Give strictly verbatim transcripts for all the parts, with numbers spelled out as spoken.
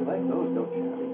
like those, don't you, honey?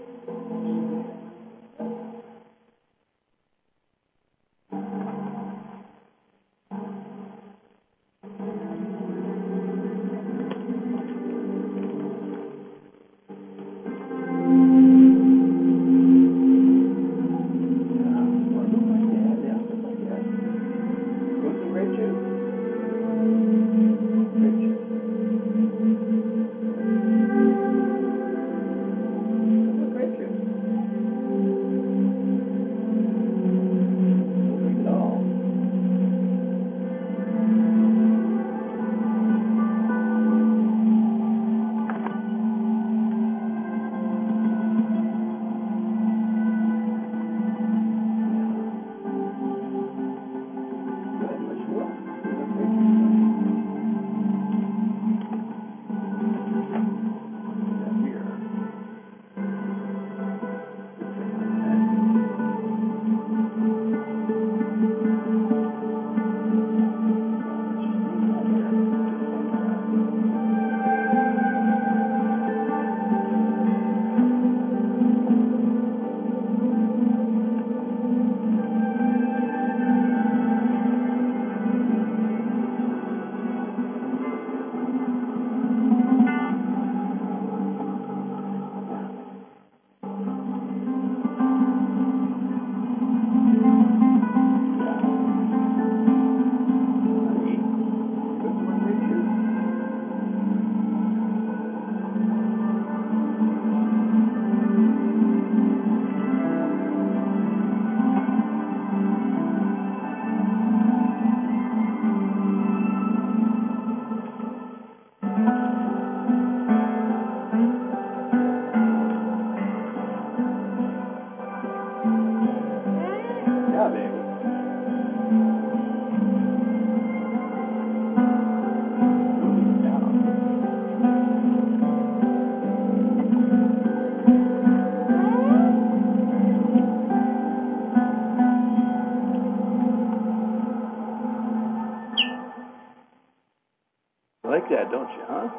Like that, don't you, huh?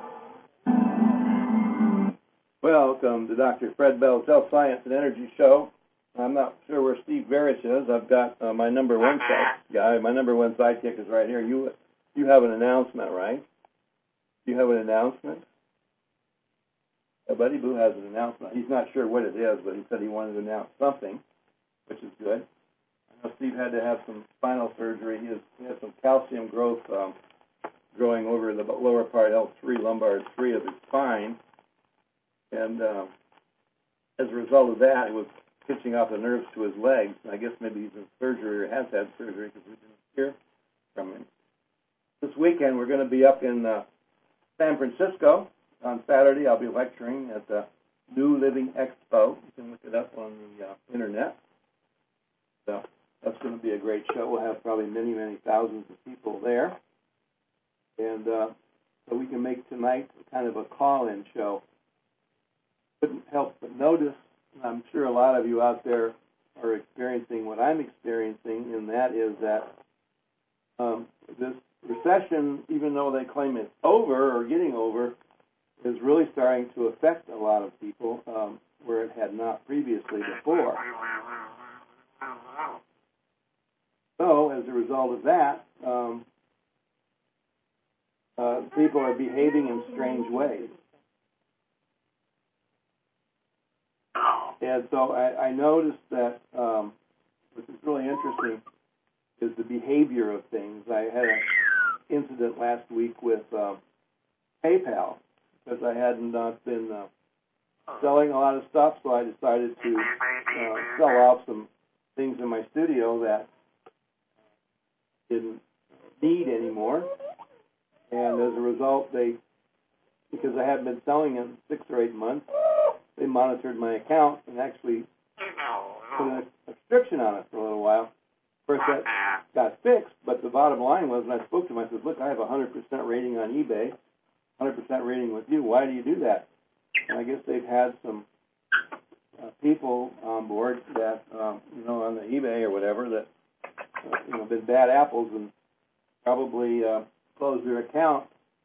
Welcome to Doctor Fred Bell's Health, Science, and Energy Show. I'm not sure where Steve Varish is. I've got uh, my number one guy. My number one sidekick is right here. You you have an announcement, right? You have an announcement? Uh, Buddy Boo has an announcement. He's not sure what it is, but he said he wanted to announce something, which is good. I know Steve had to have some spinal surgery. He has, he has some calcium growth um, growing over the lower part, L three, lumbar three of his spine. And uh, as a result of that, it was pitching off the nerves to his legs. I guess maybe he's in surgery or has had surgery because we didn't hear from him. This weekend, we're going to be up in uh, San Francisco. On Saturday, I'll be lecturing at the New Living Expo. You can look it up on the uh, internet. So that's going to be a great show. We'll have probably many, many thousands of people there. And uh, so we can make tonight kind of a call-in show. Couldn't help but notice, I'm sure a lot of you out there are experiencing what I'm experiencing, and that is that um, this recession, even though they claim it's over or getting over, is really starting to affect a lot of people um, where it had not previously before. So as a result of that, um, uh, people are behaving in strange ways. And so I, I noticed that, um, which is really interesting, is the behavior of things. I had an incident last week with uh, PayPal because I hadn't not been uh, selling a lot of stuff, so I decided to uh, sell off some things in my studio that didn't need anymore. And as a result, they, because I hadn't been selling in six or eight months, they monitored my account and actually put a restriction on it for a little while. First, that got fixed, but the bottom line was, and I spoke to him, I said, look, I have a one hundred percent rating on eBay, one hundred percent rating with you. Why do you do that? And I guess they've had some uh, people on board that, um, you know, on the eBay or whatever, that, uh, you know, been bad apples and probably uh, closed their account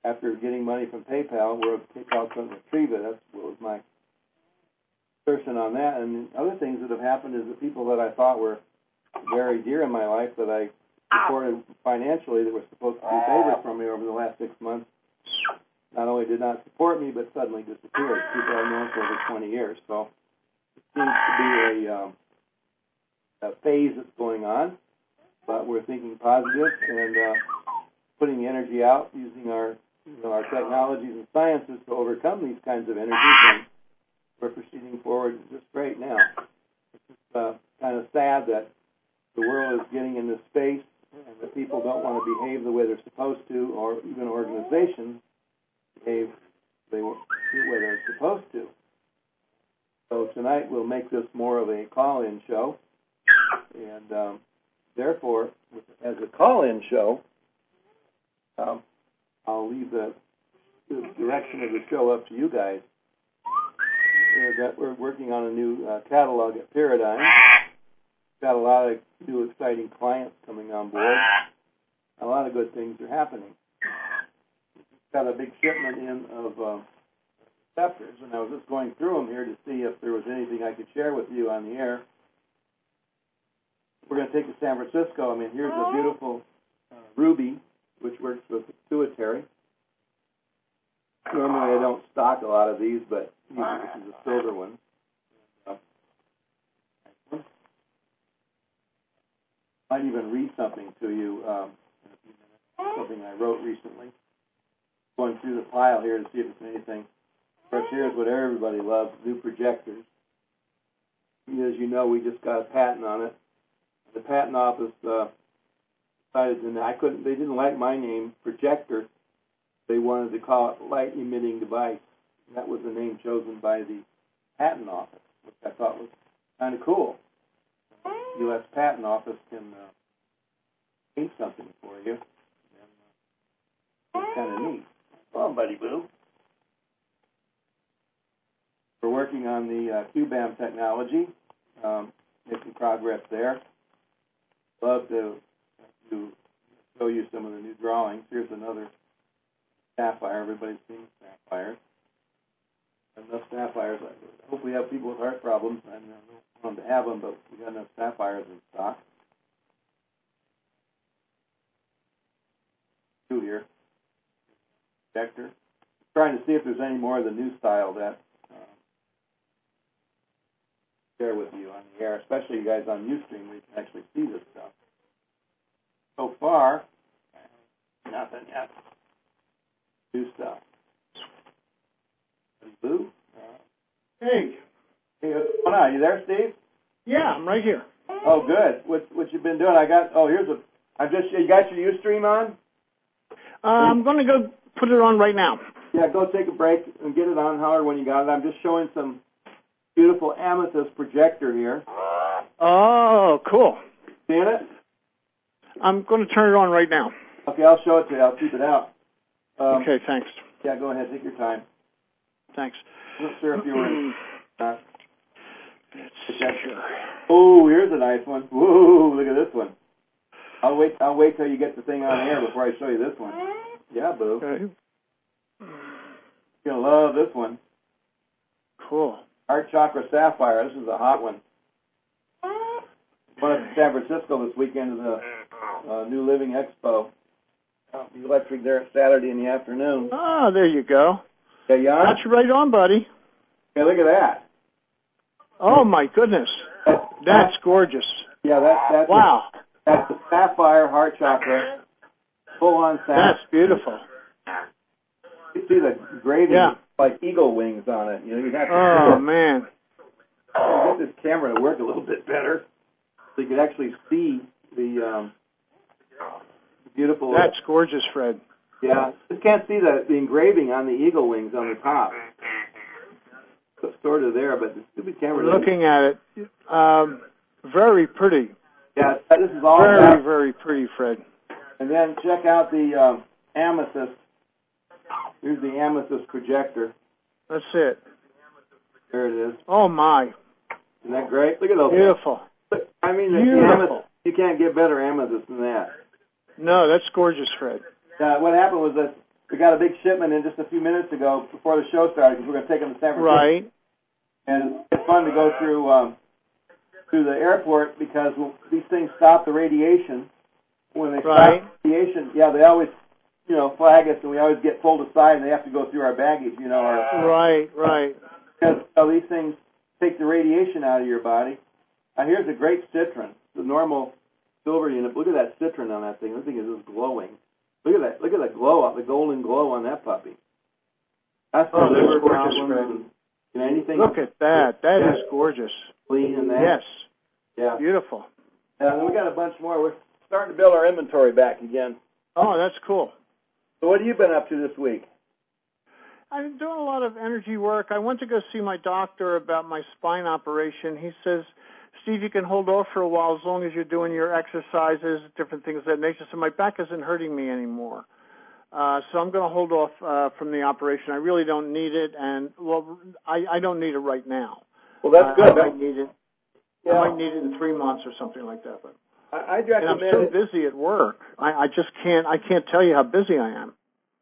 after getting money from PayPal, where PayPal couldn't retrieve it. That's what was my assertion on that. And other things that have happened is that people that I thought were very dear in my life that I supported financially that were supposed to be favors from me over the last six months not only did not support me, but suddenly disappeared. People I've known for over twenty years. So it seems to be a, um, a phase that's going on, but we're thinking positive and uh, putting the energy out, using our you know, our technologies and sciences to overcome these kinds of energies, and we're proceeding forward just great now. It's uh, kind of sad that the world is getting in this space and that people don't want to behave the way they're supposed to, or even organizations behave the way they're supposed to. So tonight we'll make this more of a call-in show, and um, therefore, as a call-in show, um, I'll leave the, the direction of the show up to you guys. Uh, that we're working on a new uh, catalog at Paradigm. Got a lot of new exciting clients coming on board. A lot of good things are happening. Got a big shipment in of uh, receptors, and I was just going through them here to see if there was anything I could share with you on the air. We're going to take to San Francisco. I mean, here's a beautiful uh, ruby, which works with the pituitary. Normally I don't stock a lot of these, but this is a silver one. Uh, I might even read something to you, um, in a few minutes, something I wrote recently. Going through the file here to see if there's anything. Of course, here's what everybody loves, new projectors. As you know, we just got a patent on it. The patent office uh, decided that I couldn't, they didn't like my name, projector. They wanted to call it light emitting device. That was the name chosen by the patent office, which I thought was kind of cool. The U S Patent Office can uh, paint something for you. And, uh, it's kind of neat. Come on, buddy boo. We're working on the uh, Q BAM technology, um, making progress there. Love to, to show you some of the new drawings. Here's another sapphire. Everybody's seen sapphires. Enough sapphires. I hope we have people with heart problems. I don't want them to have them, but we got enough sapphires in stock. Two here. Projector. Trying to see if there's any more of the new style that um, share with you on the air, especially you guys on Ustream where you can actually see this stuff. So far, nothing yet. New stuff. Boo? Uh, Hey. hey, what's going on? You there, Steve? Yeah, I'm right here. Oh, good. What what you been doing? I got. Oh, here's a. I just. You got your Ustream on? Uh, I'm going to go put it on right now. Yeah, go take a break and get it on, Howard, when you got it. I'm just showing some beautiful amethyst projector here. Oh, cool. Seeing it? I'm going to turn it on right now. Okay, I'll show it to you. I'll keep it out. Um, Okay, thanks. Yeah, go ahead. Take your time. Thanks. I'm not sure if you were in. Uh, Sure. oh, here's a nice one. Whoa, look at this one. I'll wait. I'll wait till you get the thing on air before I show you this one. Yeah, boo. Okay. You're gonna love this one. Cool. Heart Chakra Sapphire. This is a hot one. One at San Francisco this weekend is a uh, New Living Expo. I'll be lecturing there Saturday in the afternoon. Ah, there you go. Yeah, you on? Got you right on, buddy. Hey, look at that. Oh, my goodness. That's gorgeous. Yeah, that, that's Wow. A, that's the Sapphire Heart Chakra. Full-on sapphire. That's beautiful. You see the engraving, Yeah. like eagle wings on it. You know, you have to Oh, man. get this camera to work a little bit better so you can actually see the um, beautiful. That's gorgeous, Fred. Yeah, just can't see the, the engraving on the eagle wings on the top. It's sort of there, but the stupid camera. Looking at it, um, very pretty. Yeah, this is all. Very, that. very pretty, Fred. And then check out the um, amethyst. Here's the amethyst projector. That's it. There it is. Oh, my. Isn't that great? Look at those. Beautiful. Look, I mean, the Beautiful. amethyst. You can't get better amethyst than that. No, that's gorgeous, Fred. Uh, what happened was that we got a big shipment in just a few minutes ago before the show started because we're going to take them to San Francisco. Right. And it's fun to go through um, through the airport because these things stop the radiation. When they right. stop the radiation, yeah, they always, you know, flag us, and we always get pulled aside, and they have to go through our baggage, you know. Our, right, right. Because uh, these things take the radiation out of your body. Uh, here's a great citron, the normal silver unit. Look at that citron on that thing. That thing is just glowing. Look at that. Look at the glow up, the golden glow on that puppy. That's oh, the liver gorgeous, problem. You know, anything. Look at that. That is gorgeous. Clean and that. Yes. Yeah. Beautiful. And then we got a bunch more. We're starting to build our inventory back again. Oh, that's cool. So what have you been up to this week? I've been doing a lot of energy work. I went to go see my doctor about my spine operation. He says, Steve, you can hold off for a while as long as you're doing your exercises, different things of that nature. So my back isn't hurting me anymore. Uh, so I'm going to hold off uh, from the operation. I really don't need it, and well, I, I don't need it right now. Well, that's uh, good. I might need it. Yeah. I might need it in three months or something like that. But I, I'd recommend. And I'm so busy at work. I, I just can't. I can't tell you how busy I am.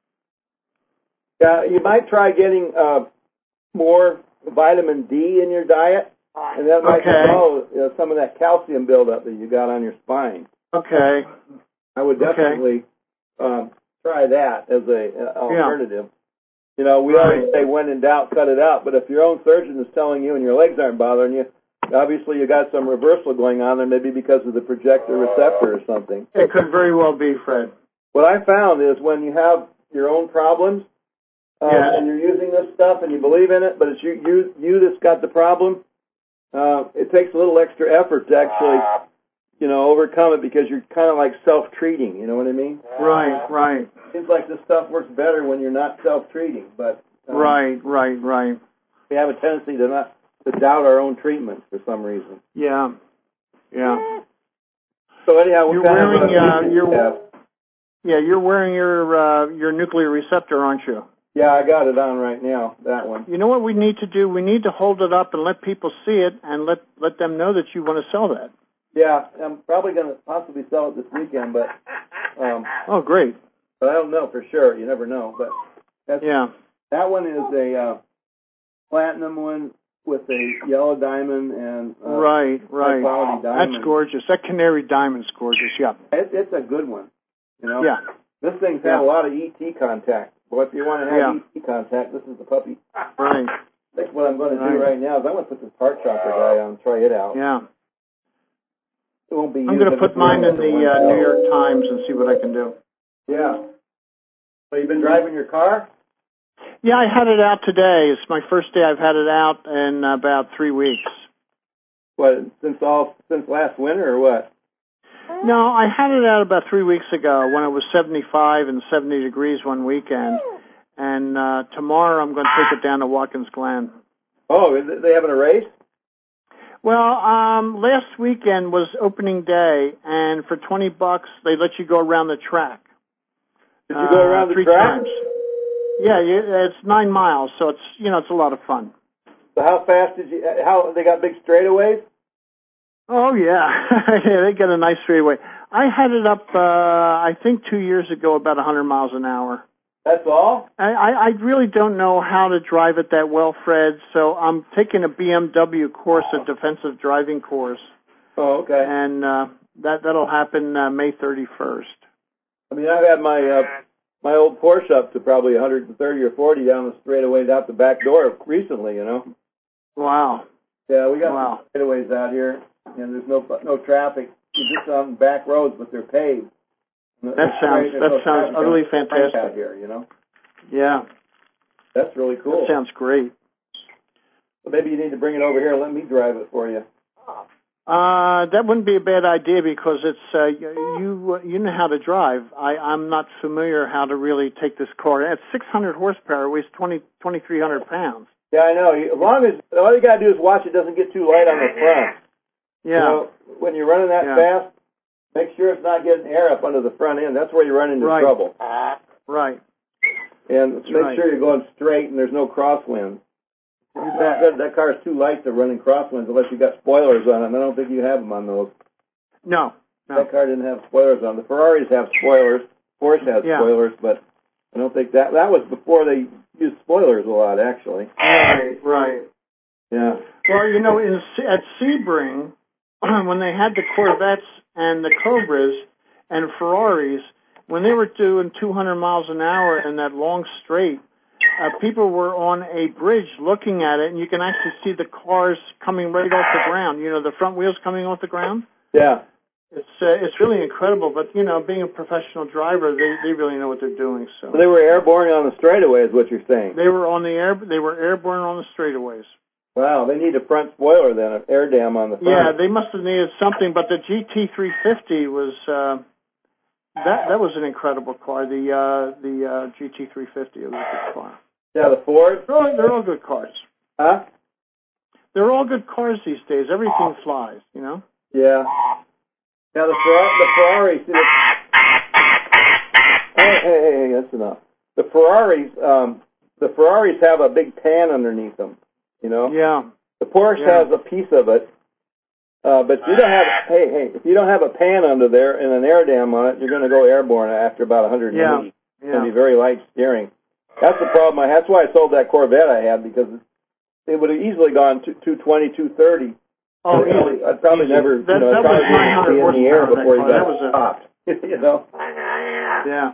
Yeah, you might try getting uh, more vitamin D in your diet, and that might okay. solve you know, some of that calcium buildup that you got on your spine. Okay. I would definitely okay. um, try that as a uh, alternative. Yeah. You know, we right. always say when in doubt, cut it out. But if your own surgeon is telling you and your legs aren't bothering you, obviously you got some reversal going on there, maybe because of the projector receptor or something. It could very well be, Fred. What I found is when you have your own problems, Uh, yes. and you're using this stuff and you believe in it, but it's you you, you that's got the problem, uh, it takes a little extra effort to actually, you know, overcome it because you're kind of like self-treating, you know what I mean? Right, right. It seems like this stuff works better when you're not self-treating, but... Um, right, right, right. We have a tendency to not to doubt our own treatments for some reason. Yeah, yeah. So anyhow, what you're kind wearing, of... Uh, uh, you're, you yeah, you're wearing your uh, your nuclear receptor, aren't you? Yeah, I got it on right now, that one. You know what we need to do? We need to hold it up and let people see it and let, let them know that you want to sell that. Yeah, I'm probably going to possibly sell it this weekend, but... Um, oh, great. But I don't know for sure. You never know. But that's, yeah. That one is a uh, platinum one with a yellow diamond and... Uh, right, right. High-quality diamond. That's gorgeous. That canary diamond's gorgeous, yeah. It, it's a good one, you know? Yeah. This thing's yeah. had a lot of E T contact. Well, if you want to have yeah. E T contact, this is the puppy. Right. That's what I'm going to right. do right now is I'm going to put this part chopper guy on and try it out. Yeah. It won't be I'm going to put mine in the uh, New York Times and see what I can do. Yeah. So you've been driving your car? Yeah, I had it out today. It's my first day I've had it out in about three weeks. What, since all since last winter or what? No, I had it out about three weeks ago when it was seventy-five and seventy degrees one weekend. And uh, tomorrow I'm going to take it down to Watkins Glen. Oh, is it, they having a race? Well, um, last weekend was opening day, and for twenty bucks they let you go around the track. Did you go around uh, the three track? Times. Yeah, you, it's nine miles, so it's you know it's a lot of fun. So how fast did you? How they got big straightaways? Oh yeah, yeah, they got a nice straightaway. I had it up, uh, I think two years ago, about one hundred miles an hour. That's all? I, I, I really don't know how to drive it that well, Fred. So I'm taking a B M W course, a defensive driving course. Oh, okay. And uh, that that'll happen uh, May thirty-first. I mean, I've had my uh, my old Porsche up to probably one hundred thirty or forty down the straightaways out the back door recently. You know. Wow. Yeah, we got wow. some straightaways out here, and there's no no traffic. You're just on back roads, but they're paved. That sounds that no sounds utterly fantastic out here. You know. Yeah. That's really cool. That sounds great. Well, maybe you need to bring it over here and let me drive it for you. Uh, that wouldn't be a bad idea because it's uh, you you know how to drive. I, I'm not familiar how to really take this car. It's six hundred horsepower, it weighs twenty, twenty-three hundred pounds. Yeah, I know. As long as all you gotta do is watch it doesn't get too light on the front. Yeah. You know, when you're running that yeah. fast, make sure it's not getting air up under the front end. That's where you run into right. trouble. Right. And That's make right. sure you're going straight and there's no crosswinds. That, that car is too light to run in crosswinds unless you got spoilers on it. And I don't think you have them on those. No. no. That car didn't have spoilers on. The Ferraris have spoilers. Porsche has yeah. spoilers, but I don't think that that was before they used spoilers a lot, actually. Right, right. Yeah. Well, you know, in at Sebring, when they had the Corvettes and the Cobras and Ferraris, when they were doing two hundred miles an hour in that long straight, uh, people were on a bridge looking at it, and you can actually see the cars coming right off the ground. You know, the front wheels coming off the ground. Yeah. It's uh, it's really incredible, but you know, being a professional driver, they they really know what they're doing. So, so they were airborne on the straightaway, is what you're saying? They were on the air. They were airborne on the straightaways. Wow, they need a front spoiler then, an air dam on the front. Yeah, they must have needed something, but the G T three fifty was uh, that that was an incredible car. The uh, the uh, G T three fifty was a good car. Yeah, the Ford. They're all, they're all good cars. Huh? They're all good cars these days. Everything flies, you know. Yeah. Now the Ferrari, the Ferrari. See, the, hey, hey, hey, hey, that's enough. The Ferraris, um, the Ferraris have a big pan underneath them. You know. Yeah. The Porsche yeah. has a piece of it, uh, but if you don't have. Hey, hey, if you don't have a pan under there and an air dam on it, you're going to go airborne after about one hundred eighty. Yeah. It's yeah. going to be very light steering. That's the problem. I, that's why I sold that Corvette I had, because it would have easily gone to two twenty, two thirty. Oh, I'd probably, I'd probably easy. never, that, you know, that probably was nine hundred be in the air before he got that was a, stopped. You know. Yeah.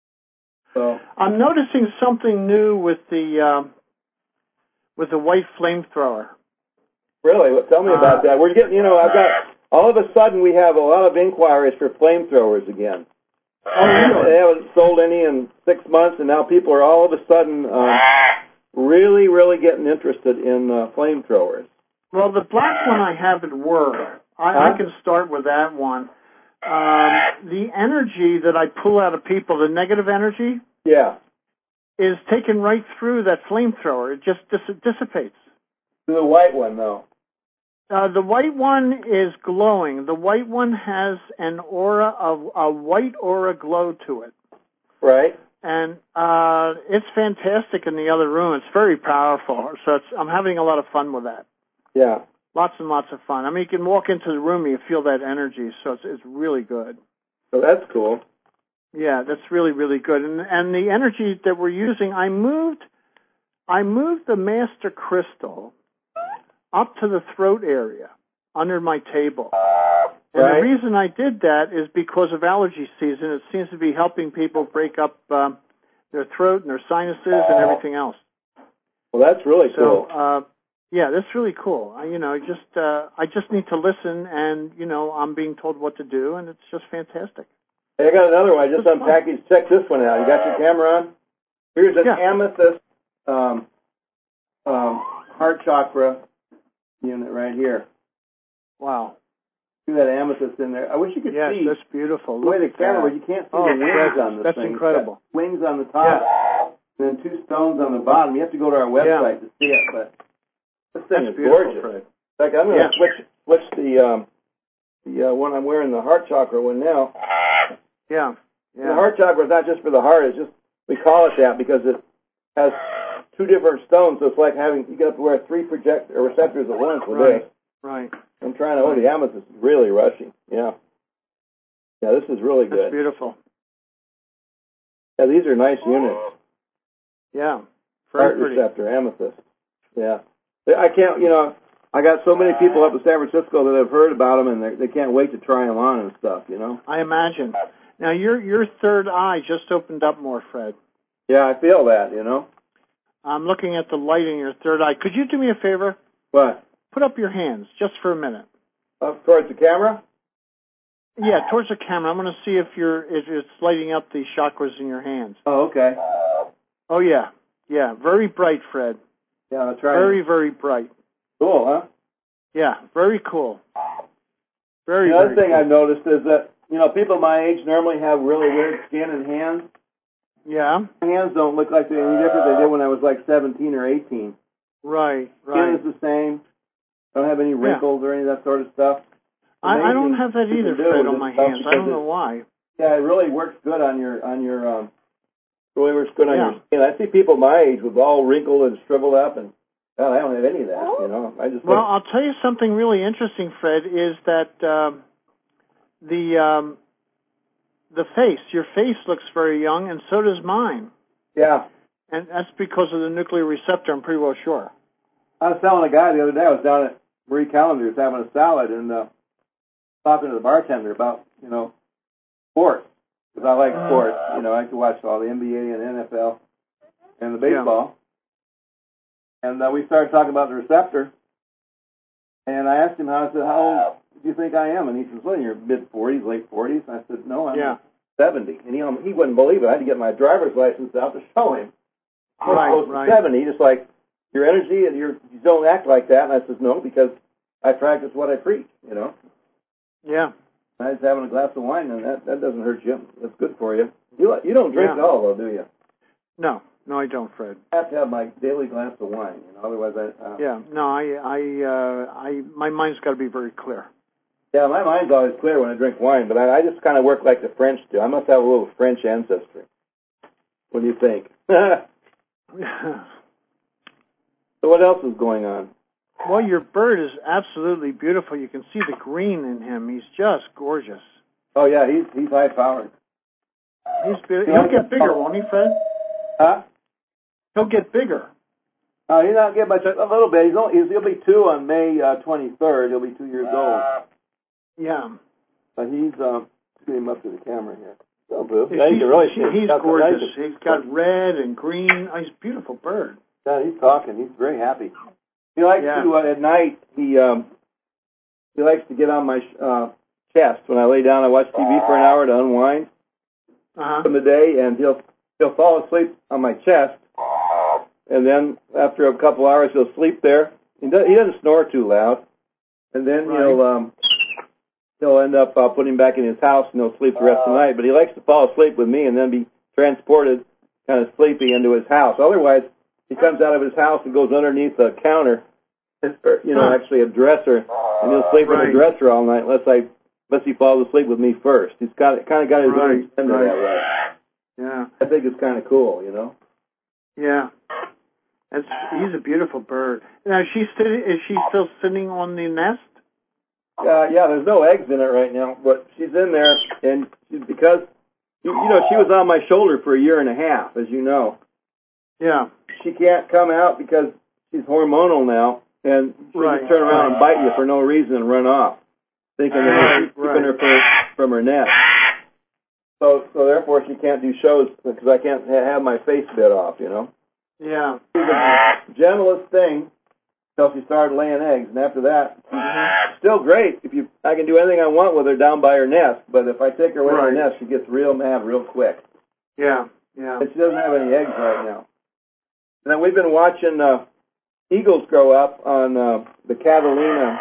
So I'm noticing something new with the um, with the white flamethrower. Really, well, tell me about uh, that. We're getting, you know, I've got all of a sudden we have a lot of inquiries for flamethrowers again. Oh, really? They haven't sold any in six months, and now people are all of a sudden um, really, really getting interested in uh, flamethrowers. Well, the black one I have at work, I, huh? I can start with that one. Um, the energy that I pull out of people, the negative energy, yeah, is taken right through that flamethrower. It just dis- dissipates. The white one, though. Uh, the white one is glowing. The white one has an aura of a white aura glow to it. Right. And uh, it's fantastic in the other room. It's very powerful. So it's, I'm having a lot of fun with that. Yeah. Lots and lots of fun. I mean, you can walk into the room and you feel that energy, so it's, it's really good. So that's cool. Yeah, that's really, really good. And and the energy that we're using, I moved, I moved the Master Crystal up to the throat area under my table. And right. the reason I did that is because of allergy season. It seems to be helping people break up um, their throat and their sinuses and everything else. Well, that's really so, cool. Uh, Yeah, that's really cool. I, you know, just uh, I just need to listen, and you know, I'm being told what to do, and it's just fantastic. Hey, I got another one. I just That's unpackaged. Check this one out. You got your camera on? Here's an yeah. amethyst um, um, heart chakra unit right here. Wow. See that amethyst in there? I wish you could yes, see. Yes, that's beautiful. The way Look the camera, but you can't see oh, the wings on this that's thing. incredible. It's got wings on the top, yeah. and then two stones on the bottom. You have to go to our website yeah. to see it, but this thing that's is gorgeous. Fred. In fact, I'm going to yeah. switch switch the um, the uh, one I'm wearing, the heart chakra one now. Yeah. yeah. The heart chakra is not just for the heart. It's just, we call it that because it has two different stones. So it's like having, you have to wear three project or receptors at once with right. this. Right. I'm trying to, oh, the amethyst is really rushing. Yeah. Yeah, this is really good. That's beautiful. Yeah, these are nice units. Yeah. Very Heart pretty. receptor, amethyst. Yeah. I can't, you know, I got so many people up in San Francisco that have heard about them, and they can't wait to try them on and stuff, you know? I imagine. Now, your your third eye just opened up more, Fred. Yeah, I feel that, you know? I'm looking at the light in your third eye. Could you do me a favor? What? Put up your hands just for a minute. Up towards the camera? Yeah, towards the camera. I'm going to see if you're if it's lighting up the chakras in your hands. Oh, okay. Oh, yeah. Yeah, very bright, Fred. Yeah, I'll try. Very, very bright. Cool, huh? Yeah, very cool. Very, The other very thing cool. I've noticed is that, you know, people my age normally have really weird skin and hands. Yeah. My hands don't look like they're any different than they did when I was like seventeen or eighteen. Right, right. Skin is the same. Don't have any wrinkles yeah. or any of that sort of stuff. I, I don't have that either, Fred, on my hands. I don't know why. Yeah, it really works good on your, on your, um, really works good on yeah. your skin. I see people my age with all wrinkled and shriveled up, and God, I don't have any of that, you know. I just well, look... I'll tell you something really interesting, Fred, is that um, the um, the face, your face looks very young, and so does mine. Yeah. And that's because of the nuclear receptor, I'm pretty well sure. I was telling a guy the other day, I was down at Marie Callender's having a salad and uh, talking to the bartender about, you know, sports. Because I like sports. You know, I like to watch all the N B A and N F L and the baseball. Yeah. And uh, we started talking about the receptor. And I asked him, how, I said, how old do you think I am? And he says, well, you're mid-forties, late forties. And I said, no, I'm yeah. seventy. And he, he wouldn't believe it. I had to get my driver's license out to show him. I was right, close right. to seventy, just like your energy and your, you don't act like that. And I says, no, because I practice what I preach, you know. Yeah. I was having a glass of wine, and that, that doesn't hurt you. That's good for you. You you don't drink yeah. at all, though, do you? No. No, I don't, Fred. I have to have my daily glass of wine, you know, otherwise I... Uh, yeah, no, I, I, uh, I, my mind's got to be very clear. Yeah, my mind's always clear when I drink wine, but I, I just kind of work like the French do. I must have a little French ancestry. What do you think? So what else is going on? Well, your bird is absolutely beautiful. You can see the green in him. He's just gorgeous. Oh, yeah, he's he's high-powered. He's beautiful. He'll get bigger, won't he, Fred? Huh? He'll get bigger. Uh, he's not getting much, a little bit. He's only, he'll be two on May uh, twenty-third. He'll be two years old. Yeah. But he's, um, get him up to the camera here. So, Boo. Yeah, he's really he's gorgeous. He's got red and green. Oh, he's a beautiful bird. Yeah, he's talking. He's very happy. He likes yeah. to, uh, at night, he um, he likes to get on my uh, chest. When I lay down, I watch T V for an hour to unwind uh-huh. from the day, and he'll he'll fall asleep on my chest. And then after a couple hours, he'll sleep there. He, does, he doesn't snore too loud. And then right. he'll um, he'll end up uh, putting him back in his house, and he'll sleep the rest of the night. But he likes to fall asleep with me and then be transported kind of sleepy into his house. Otherwise, he comes out of his house and goes underneath a counter, you know, huh. actually a dresser, and he'll sleep right. in the dresser all night unless I unless he falls asleep with me first. He's got kind of got his right. own agenda right. that way. Yeah, I think it's kind of cool, you know. Yeah, that's he's a beautiful bird. Now, is she sitting? Is she still sitting on the nest? Uh, yeah, there's no eggs in it right now, but she's in there, and she's, because you, you know she was on my shoulder for a year and a half, as you know. Yeah. She can't come out because she's hormonal now, and she right. can turn around right. and bite you for no reason and run off, thinking that you're keeping right. her from, from her nest. So, so therefore, she can't do shows because I can't ha- have my face bit off, you know. Yeah. She's the gentlest thing until she started laying eggs, and after that, she's still great. If you, I can do anything I want with her down by her nest, but if I take her away right. from her nest, she gets real mad real quick. Yeah, yeah. And she doesn't have any eggs right now. And then we've been watching uh, eagles grow up on uh, the Catalina.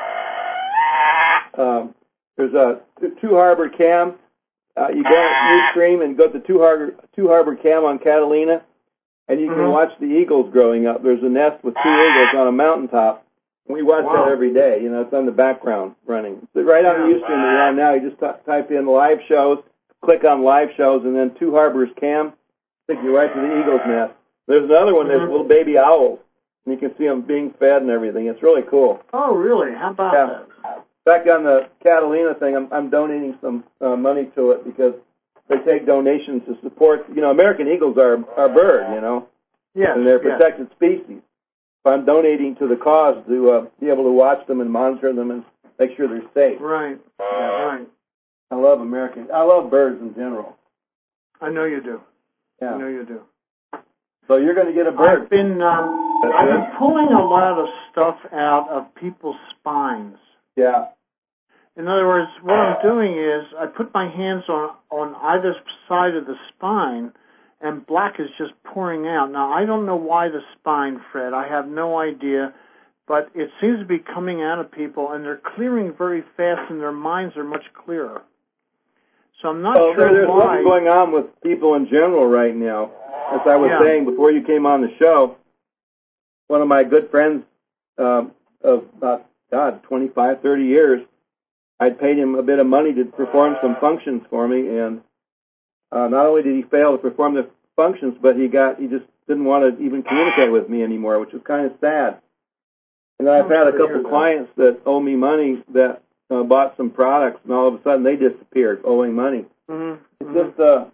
Um, there's a Two Harbor Cam. Uh, you go on Ustream and go to Two Harbor, Two Harbor Cam on Catalina, and you can mm-hmm. watch the eagles growing up. There's a nest with two eagles on a mountaintop. We watch wow. that every day. You know, it's on the background running. So right on yeah. the Ustream that you're on now, you just t- type in live shows, click on live shows, and then Two Harbors Cam, take you right to the eagle's nest. There's another one, there's little baby owls, and you can see them being fed and everything. It's really cool. Oh, really? How about yeah. that? Back on the Catalina thing, I'm, I'm donating some uh, money to it because they take donations to support, you know, American eagles are a bird, you know, yes, and they're a protected yes. species. So I'm donating to the cause to uh, be able to watch them and monitor them and make sure they're safe. Right, yeah, right. I love American, I love birds in general. I know you do. Yeah. I know you do. So you're going to get a bird. I've been, um, I've been pulling a lot of stuff out of people's spines. Yeah. In other words, what I'm doing is I put my hands on, on either side of the spine, and black is just pouring out. Now, I don't know why the spine, Fred. I have no idea, but it seems to be coming out of people, and they're clearing very fast, and their minds are much clearer. So I'm not well, sure there, there's why. something going on with people in general right now. As I was yeah. saying before you came on the show, one of my good friends um, of about, God, twenty-five, thirty years, I'd paid him a bit of money to perform some functions for me, and uh, not only did he fail to perform the functions, but he got he just didn't want to even communicate with me anymore, which was kind of sad. And then I've had a couple clients that owe me money that uh, bought some products, and all of a sudden they disappeared, owing money. Mm-hmm. It's just uh,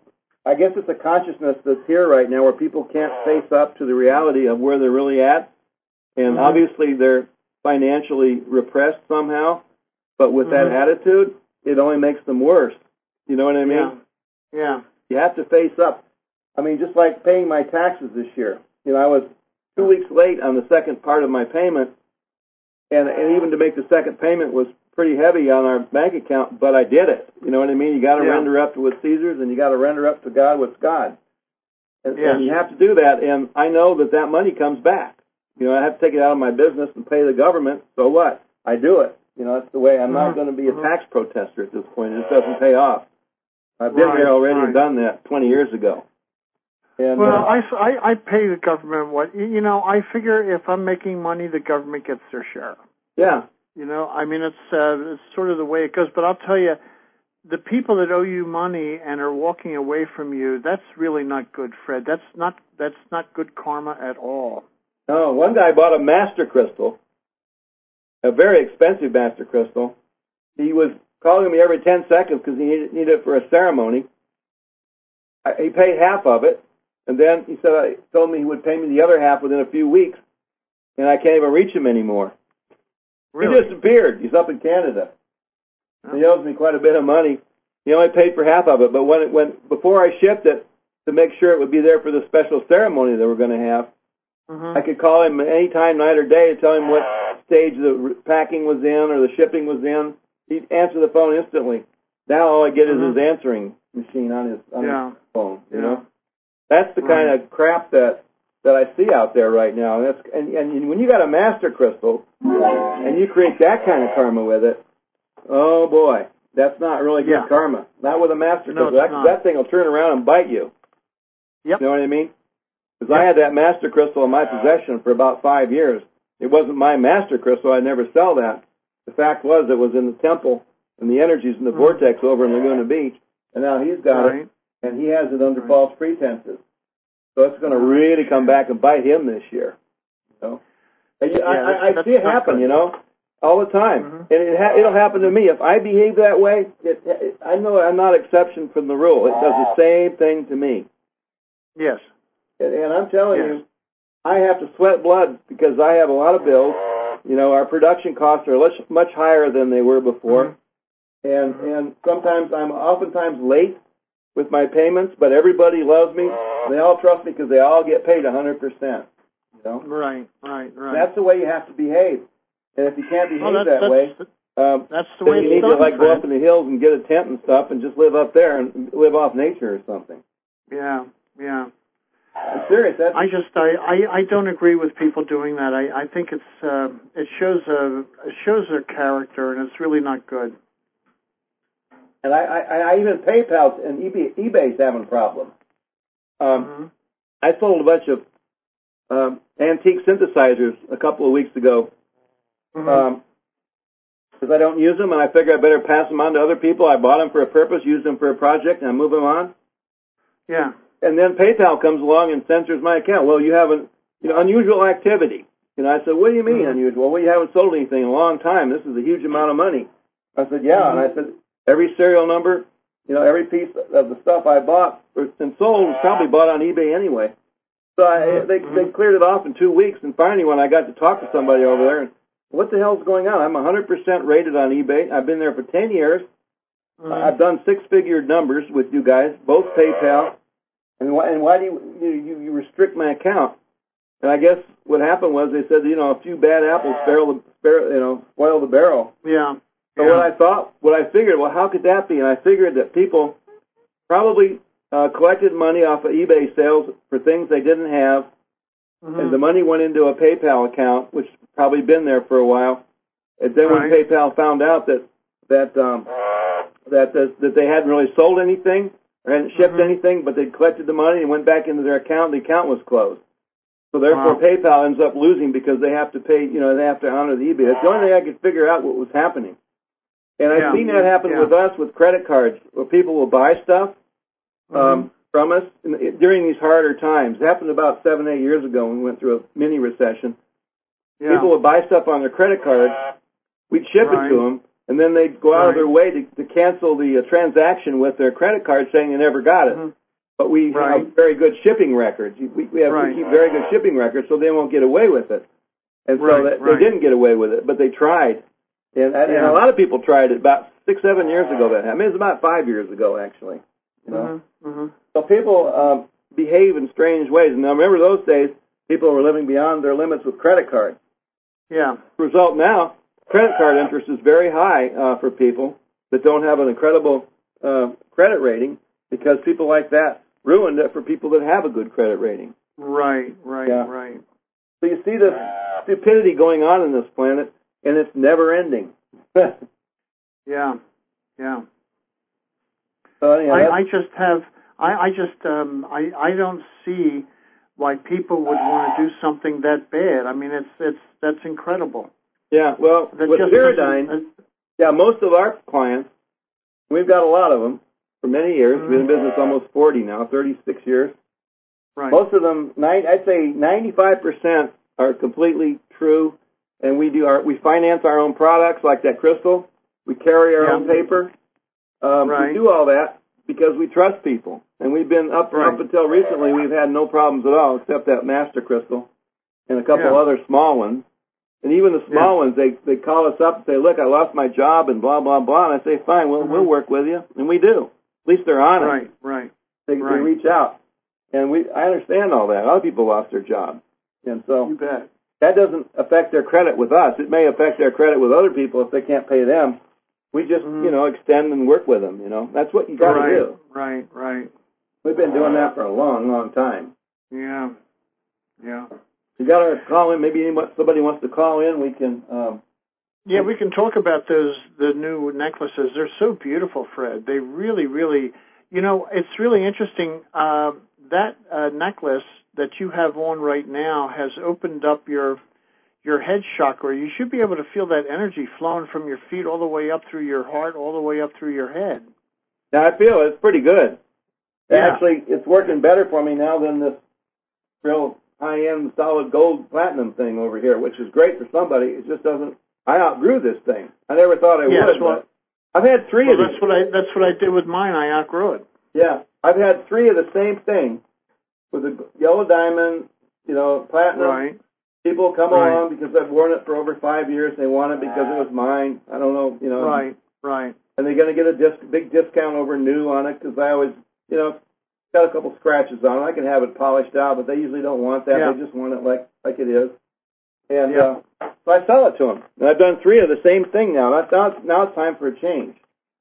I guess it's a consciousness that's here right now where people can't face up to the reality of where they're really at. And mm-hmm. obviously they're financially repressed somehow. But with mm-hmm. that attitude, it only makes them worse. You know what I mean? Yeah. yeah. You have to face up. I mean, just like paying my taxes this year. You know, I was two weeks late on the second part of my payment. And, and even to make the second payment was pretty heavy on our bank account, but I did it. You know what I mean? You got to yeah. render up to what's Caesar's, and you got to render up to God what's God. And, yes. and you have to do that, and I know that that money comes back. You know, I have to take it out of my business and pay the government, so what? I do it. You know, that's the way. I'm mm-hmm. not going to be a tax protester at this point. It just doesn't pay off. I've been right, here already right. and done that twenty years ago. And, well, uh, I, I, I pay the government what, you know, I figure if I'm making money, the government gets their share. Yeah. You know, I mean, it's, uh, it's sort of the way it goes. But I'll tell you, the people that owe you money and are walking away from you, that's really not good, Fred. That's not that's not good karma at all. No, one guy bought a master crystal, a very expensive master crystal. He was calling me every ten seconds because he needed, needed it for a ceremony. I, he paid half of it, and then he said I told me he would pay me the other half within a few weeks, and I can't even reach him anymore. Really? He disappeared. He's up in Canada. Oh. He owes me quite a bit of money. He only paid for half of it, but when it went before I shipped it to make sure it would be there for the special ceremony they were going to have, mm-hmm. I could call him any time, night or day, and tell him what stage the packing was in or the shipping was in. He'd answer the phone instantly. Now all I get mm-hmm. is his answering machine on his on yeah. his phone. You yeah. know, that's the right. kind of crap that. that I see out there right now. And, that's, and, and when you got a master crystal and you create that kind of karma with it, oh boy, that's not really good yeah. karma. Not with a master no, crystal. That, that thing will turn around and bite you. Yep. You know what I mean? Because yep. I had that master crystal in my possession for about five years. It wasn't my master crystal. I'd never sell that. The fact was it was in the temple and the energies in the mm-hmm. vortex over in Laguna Beach. And now he's got right. it, and he has it under right. false pretenses. So it's going to really come back and bite him this year. You know? And you, yeah, I, I see it happen, good. you know, all the time. Mm-hmm. And it ha- it'll happen to me. If I behave that way, it, it, I know I'm not exception from the rule. It does the same thing to me. Yes. And, and I'm telling yes. you, I have to sweat blood because I have a lot of bills. You know, our production costs are much, much higher than they were before. Mm-hmm. And, mm-hmm. and sometimes I'm oftentimes late with my payments, but everybody loves me. They all trust me because they all get paid one hundred percent. You know? Right, right, right. That's the way you have to behave. And if you can't behave well, that way, um, that's the then way you need done, to like Fred. go up in the hills and get a tent and stuff and just live up there and live off nature or something. Yeah, yeah. I'm serious. That's I just I, I, I don't agree with people doing that. I, I think it's uh, it shows a it shows their character, and it's really not good. And I, I, I even PayPal and eBay, eBay's having problems. Um, mm-hmm. I sold a bunch of um, antique synthesizers a couple of weeks ago because mm-hmm. um, I don't use them, and I figure I better pass them on to other people. I bought them for a purpose, used them for a project, and I move them on. Yeah. And then PayPal comes along and censors my account. Well, you have an you know, unusual activity. And I said, what do you mean mm-hmm. unusual? Well, you haven't sold anything in a long time. This is a huge amount of money. I said, yeah. Mm-hmm. And I said, every serial number, you know, every piece of the stuff I bought and sold was probably bought on eBay anyway. So I, they they cleared it off in two weeks, and finally when I got to talk to somebody over there, and what the hell's going on? I'm one hundred percent rated on eBay. I've been there for ten years. Mm-hmm. I've done six-figure numbers with you guys, both PayPal, and why, and why do you, you you restrict my account? And I guess what happened was they said, you know, a few bad apples spoil the, you know, spoil the barrel. Yeah. So yeah. what I thought, what I figured, well, how could that be? And I figured that people probably uh, collected money off of eBay sales for things they didn't have, mm-hmm. and the money went into a PayPal account, which probably been there for a while. And then right. when PayPal found out that that um, that that, that they hadn't really sold anything or hadn't shipped mm-hmm. anything, but they'd collected the money and went back into their account, the account was closed. So therefore, wow. PayPal ends up losing because they have to pay, you know, they have to honor the eBay. That's the only thing I could figure out what was happening. And I've yeah. seen that happen yeah. with us with credit cards, where people will buy stuff um, mm-hmm. from us in, in, during these harder times. It happened about seven, eight years ago when we went through a mini recession. Yeah. People would buy stuff on their credit card. We'd ship right. it to them, and then they'd go out right. of their way to, to cancel the uh, transaction with their credit card, saying they never got it. Mm-hmm. but we right. have very good shipping records. We, we have right. we keep very good shipping records, so they won't get away with it. And so right, that, right. they didn't get away with it, but they tried. And, and, yeah. and a lot of people tried it about six, seven years ago. That happened. I mean, it was about five years ago, actually. You know? Mm-hmm, mm-hmm. So people um, behave in strange ways. And now remember those days, people were living beyond their limits with credit cards. Yeah. The result now, credit card interest is very high uh, for people that don't have an incredible uh, credit rating, because people like that ruined it for people that have a good credit rating. Right, right, yeah. right. So you see this stupidity going on in this planet, and it's never ending. yeah, yeah. So anyhow, I, I just have, I, I just, um, I, I don't see why people would want to do something that bad. I mean, it's, it's, that's incredible. Yeah, well, that with Veradyne, yeah, most of our clients, we've got a lot of them for many years. Mm-hmm. We've been in business almost forty now, thirty-six years. Right. Most of them, I'd say ninety-five percent are completely true, and we do our, we finance our own products like that crystal. We carry our yeah. own paper. Um, right. We do all that because we trust people, and we've been up right. up until recently. We've had no problems at all, except that master crystal and a couple yeah. other small ones. And even the small yeah. ones, they they call us up and say, "Look, I lost my job," and blah blah blah. And I say, "Fine, we'll mm-hmm. we'll work with you," and we do. At least they're honest. Right, right. They, right. they reach out, and we I understand all that. Other people lost their job, and so you bet. That doesn't affect their credit with us. It may affect their credit with other people if they can't pay them. We just mm-hmm. you know extend and work with them. You know that's what you got to right, do. Right, right. We've been doing that for a long, long time. Yeah, yeah. You got to call in. Maybe anyone, somebody wants to call in. We can. Um, yeah, we can talk about those the new necklaces. They're so beautiful, Fred. They really, really. You know, it's really interesting. Uh, that uh, necklace that you have on right now has opened up your your head chakra. You should be able to feel that energy flowing from your feet all the way up through your heart, all the way up through your head. Yeah, I feel it's pretty good. Yeah. Actually, it's working better for me now than this real high-end solid gold platinum thing over here, which is great for somebody. It just doesn't. I outgrew this thing. I never thought I yes, would. Well, but I've had three well, of these. That's what I. That's what I did with mine. I outgrew it. Yeah, I've had three of the same thing with a yellow diamond, you know, platinum. Right. People come right. along because I've worn it for over five years. They want it because it was mine. I don't know, you know. Right. Right. And they're going to get a disc, big discount over new on it because I always, you know, got a couple scratches on it. I can have it polished out, but they usually don't want that. Yeah. They just want it like like it is. And yeah. uh, so I sell it to them. And I've done three of the same thing now. Now, now, now it's time for a change.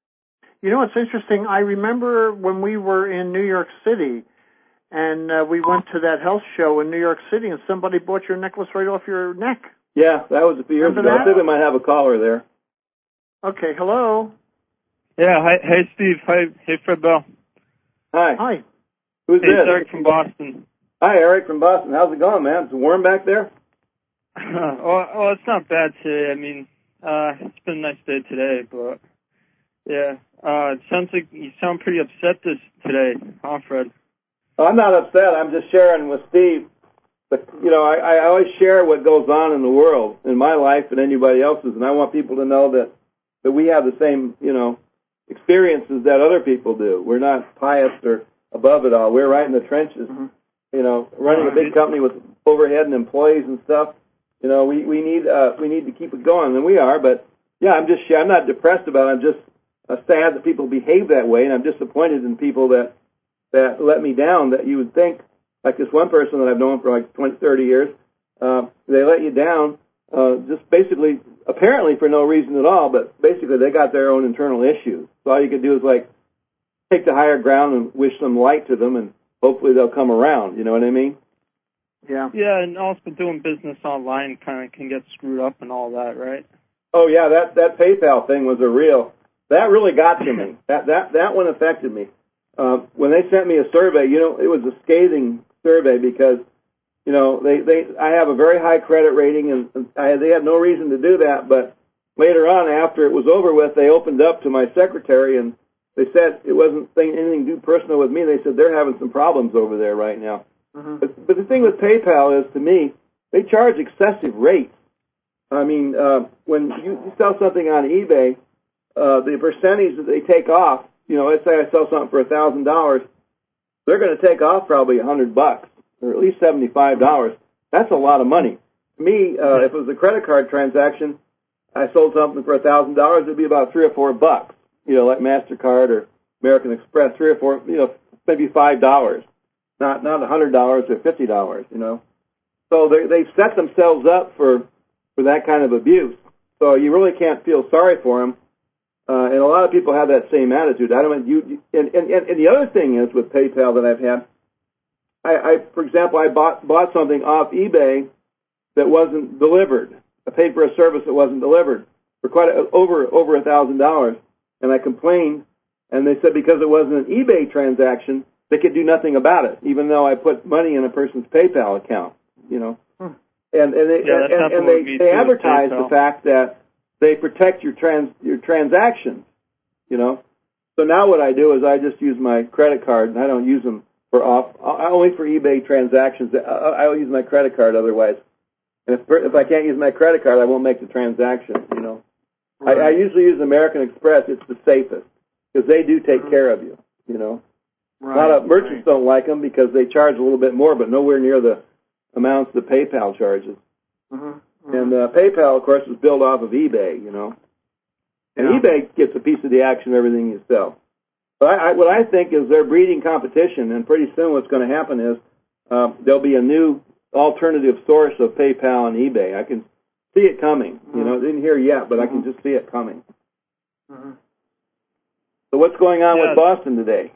You know, it's interesting. I remember when we were in New York City, and uh, we went to that health show in New York City, and somebody bought your necklace right off your neck. Yeah, that was a few years Remember ago. that? I think we might have a caller there. Okay, hello. Yeah, hi, hey, Steve. Hi, hey, Fred Bell. Hi. Hi. Who's hey, this? It's Eric from Boston. Hi, Eric from Boston. How's it going, man? Is it warm back there? well, well, it's not bad today. I mean, uh, it's been a nice day today, but yeah, uh, it sounds like you sound pretty upset this today, huh, Fred? Well, I'm not upset. I'm just sharing with Steve. But, you know, I, I always share what goes on in the world, in my life and anybody else's, and I want people to know that, that we have the same, you know, experiences that other people do. We're not pious or above it all. We're right in the trenches, mm-hmm. you know, running a big company with overhead and employees and stuff. You know, we, we need uh, we need to keep it going, and we are. But, yeah, I'm just I'm not depressed about it. I'm just uh, sad that people behave that way, and I'm disappointed in people that, that let me down, that you would think, like this one person that I've known for like twenty, thirty years, uh, they let you down uh, just basically, apparently for no reason at all, but basically they got their own internal issues. So all you could do is like take the higher ground and wish some light to them, and hopefully they'll come around. You know what I mean? Yeah. Yeah, and also doing business online kind of can get screwed up and all that, right? Oh yeah, that that PayPal thing was a real. That really got to me. That that that one affected me. Uh, when they sent me a survey, you know, it was a scathing survey because, you know, they, they I have a very high credit rating, and, and I, they had no reason to do that. But later on, after it was over with, they opened up to my secretary, and they said it wasn't anything too personal with me. They said they're having some problems over there right now. Mm-hmm. But, but the thing with PayPal is, to me, they charge excessive rates. I mean, uh, when you, you sell something on eBay, uh, the percentage that they take off, you know, let's say I sell something for a thousand dollars, they're going to take off probably a hundred bucks or at least seventy-five dollars. That's a lot of money. To me, uh, if it was a credit card transaction, I sold something for a thousand dollars, it'd be about three or four bucks. You know, like MasterCard or American Express, three or four, you know, maybe five dollars, not not a hundred dollars or fifty dollars. You know, so they they've set themselves up for for that kind of abuse. So you really can't feel sorry for them. Uh, and a lot of people have that same attitude. I don't. You and, and and the other thing is with PayPal that I've had. I, I for example, I bought bought something off eBay that wasn't delivered. I paid for a service that wasn't delivered for quite a, over over a thousand dollars, and I complained. And they said because it wasn't an eBay transaction, they could do nothing about it, even though I put money in a person's PayPal account. You know, hmm. and and they yeah, and, and they, they advertise the fact that they protect your trans your transactions. You know, so now what I do is I just use my credit card, and I don't use them for off only for eBay transactions. I, I'll use my credit card otherwise. And if if I can't use my credit card, I won't make the transaction. You know, right. I, I usually use American Express. It's the safest. Because they do take mm-hmm. care of you, you know. Right, a lot of merchants right. don't like them because they charge a little bit more, but nowhere near the amounts that PayPal charges. Mm-hmm. Mm-hmm. And uh, PayPal, of course, is built off of eBay, you know. And yeah. eBay gets a piece of the action of everything you sell. But I, I, what I think is they're breeding competition, and pretty soon what's going to happen is uh, there'll be a new alternative source of PayPal and eBay. I can see it coming. Mm-hmm. You know, I didn't hear yet, but mm-hmm. I can just see it coming. Mm-hmm. So what's going on yeah. with Boston today?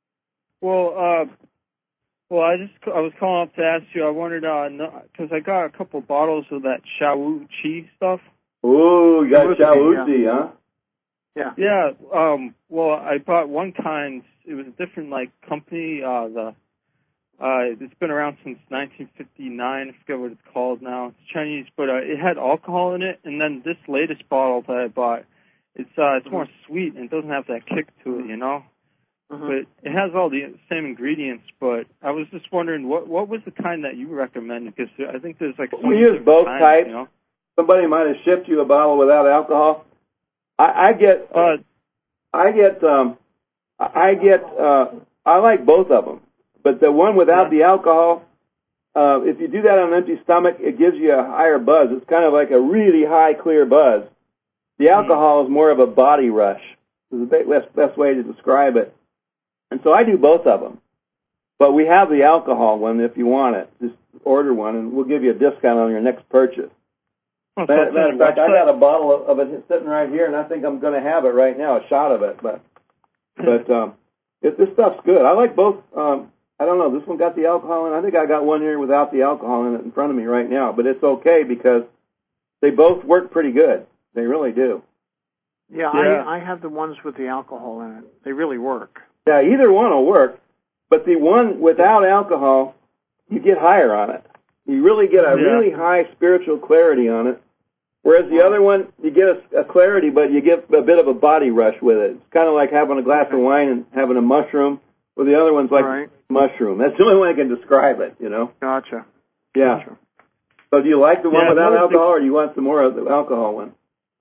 Well, uh, well, I just I was calling up to ask you. I wondered because uh, I got a couple bottles of that Shao Chi stuff. Ooh, you got Shao Chi, yeah. huh? Yeah. Yeah. Um. Well, I bought one kind. It was a different like company. Uh, the uh, it's been around since nineteen fifty-nine. I forget what it's called now. It's Chinese, but uh, it had alcohol in it. And then this latest bottle that I bought. It's uh, it's mm-hmm. more sweet and it doesn't have that kick to it, you know. Mm-hmm. But it has all the same ingredients. But I was just wondering, what what was the kind that you recommended? Because I think there's like we use both kinds, types. You know? Somebody might have shipped you a bottle without alcohol. I, I get, uh, I get, um, I get, uh, I like both of them. But the one without yeah. the alcohol, uh, if you do that on an empty stomach, it gives you a higher buzz. It's kind of like a really high, clear buzz. The alcohol is more of a body rush. Is the best, best way to describe it. And so I do both of them. But we have the alcohol one if you want it. Just order one, and we'll give you a discount on your next purchase. Oh, matter, matter of fact, I got a bottle of, of it sitting right here, and I think I'm going to have it right now, a shot of it. But but um, it, this stuff's good. I like both. Um, I don't know. This one got the alcohol in it. I think I got one here without the alcohol in it in front of me right now. But it's okay because they both work pretty good. They really do. Yeah, yeah. I, I have the ones with the alcohol in it. They really work. Yeah, either one will work. But the one without alcohol, you get higher on it. You really get a yeah. really high spiritual clarity on it. Whereas the other one, you get a, a clarity, but you get a bit of a body rush with it. It's kind of like having a glass okay. of wine and having a mushroom, where the other one's like right. mushroom. That's the only way I can describe it, you know? Gotcha. Yeah. Gotcha. So do you like the one yeah, without alcohol, or do you want some more of the alcohol one?